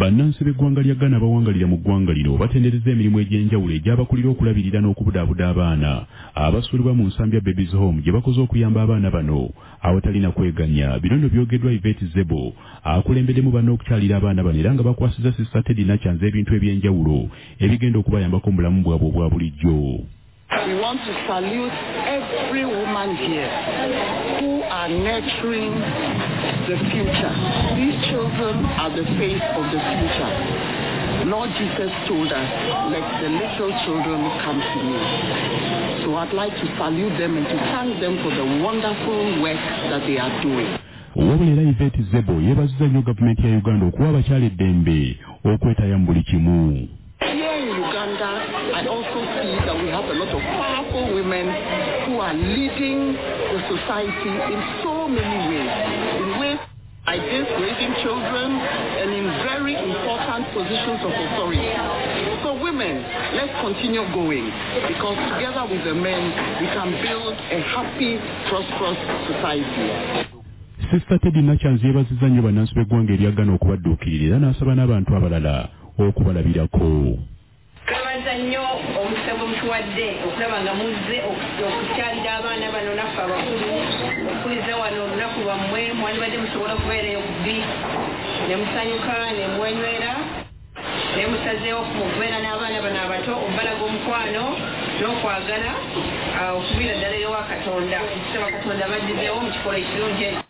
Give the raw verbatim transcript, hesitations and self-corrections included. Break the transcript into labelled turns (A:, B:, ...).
A: Bannansi b'eggwanga lya Ghana bawangalira mu ggwanga lino batendereza emirimu egy'enjawulo egy'abakulira okulabirira n'okubudaabuda abaana abasuulibwa mu nsambya Babies Home gye bakoze okuyamba abaana bano awatalina kweganya. Bino nno byogeddwa Yvette Zebo akulembeddemu bano okukyalira abaana bano era nga bakwasiza Sister Teddy Nakyanzi ebintu eby'enjawulo ebigenda okubayambako mu bulamu bwabwe obwa bulijjo.
B: We want to salute every woman here who are nurturing the future. These children are the face of the future. Lord Jesus told us, let the little children come to me. So I'd like to salute them and to thank them for the wonderful work that they are doing.
A: Wabulera Yvette Zebo yeebazizza nnyo gavumenti ya Uganda okuwa abakyala eddembe okwetaya mu buli kimu.
B: Here in Uganda, I also see that we have a lot of powerful women who are leading the society in so many ways. In ways like this, raising children, and in very important positions of authority. So women, let's continue going, because together with the men, we can build a happy, prosperous society.
A: Sister Teddy Nakyanzi yeebazizza nnyo bannansi b'eggwanga erya Ghana okubadduukirira era n'asaba n'abantu abalala okubalabirako.
C: Twebaza nnyo omukisa gwe mutuwadde okulaba nga muzze okukyalira abaana bano naffe abakulu okuliza wano olunaku lwammwe mwandibadde musobola okubeerayo ku bbi ne musanyuka ne mwenywera ne musazeewo okubeera n'abaana bano abato obbalaga omukwano n'okwagala okuviira ddala ewa Katonda. Tusaba Katonda baddizeewo mu kikola ekirungi.